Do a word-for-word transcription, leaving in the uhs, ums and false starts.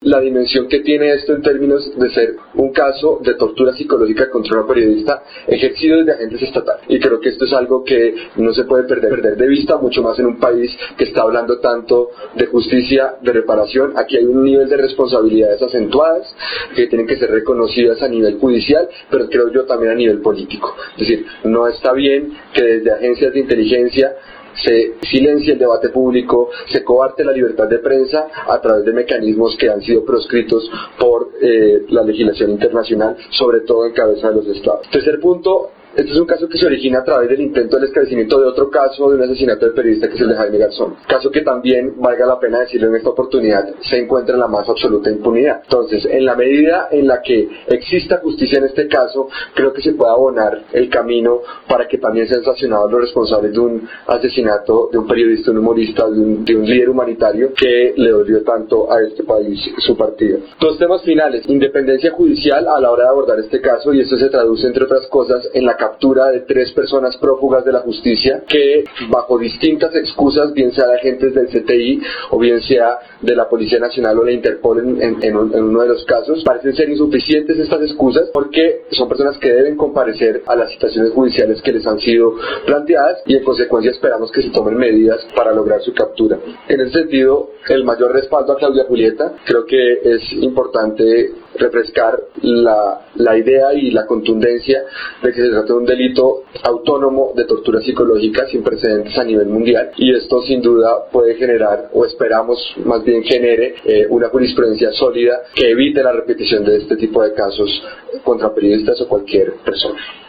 la dimensión que tiene esto en términos de ser un caso de tortura psicológica contra una periodista ejercido desde agentes estatales. Y creo que esto es algo que no se puede perder, perder de vista, mucho más en un país que está hablando tanto de justicia, de reparación. Aquí hay un nivel de responsabilidades acentuadas que tienen que ser reconocidas a nivel judicial, pero creo yo también a nivel político. Es decir, no está bien que desde agencias de inteligencia se silencia el debate público, se coarte la libertad de prensa a través de mecanismos que han sido proscritos por eh, la legislación internacional, sobre todo en cabeza de los estados. Tercer punto. Este es un caso que se origina a través del intento del esclarecimiento de otro caso de un asesinato del periodista, que es el de Jaime Garzón. Caso que también, valga la pena decirlo en esta oportunidad, se encuentra en la más absoluta impunidad. Entonces, en la medida en la que exista justicia en este caso, creo que se puede abonar el camino para que también sean sancionados los responsables de un asesinato de un periodista, un humorista, de un, de un líder humanitario que le dolió tanto a este país su partida. Dos temas finales: independencia judicial a la hora de abordar este caso, y esto se traduce, entre otras cosas, en la captura de tres personas prófugas de la justicia que, bajo distintas excusas, bien sea de agentes del C T I o bien sea de la Policía Nacional o la Interpol en, en, en, un, en uno de los casos, parecen ser insuficientes estas excusas porque son personas que deben comparecer a las citaciones judiciales que les han sido planteadas, y en consecuencia esperamos que se tomen medidas para lograr su captura. En ese sentido, el mayor respaldo a Claudia Julieta. Creo que es importante refrescar la, la idea y la contundencia de que se trata de un delito autónomo de tortura psicológica sin precedentes a nivel mundial, y esto sin duda puede generar, o esperamos más bien genere, eh, una jurisprudencia sólida que evite la repetición de este tipo de casos contra periodistas o cualquier persona.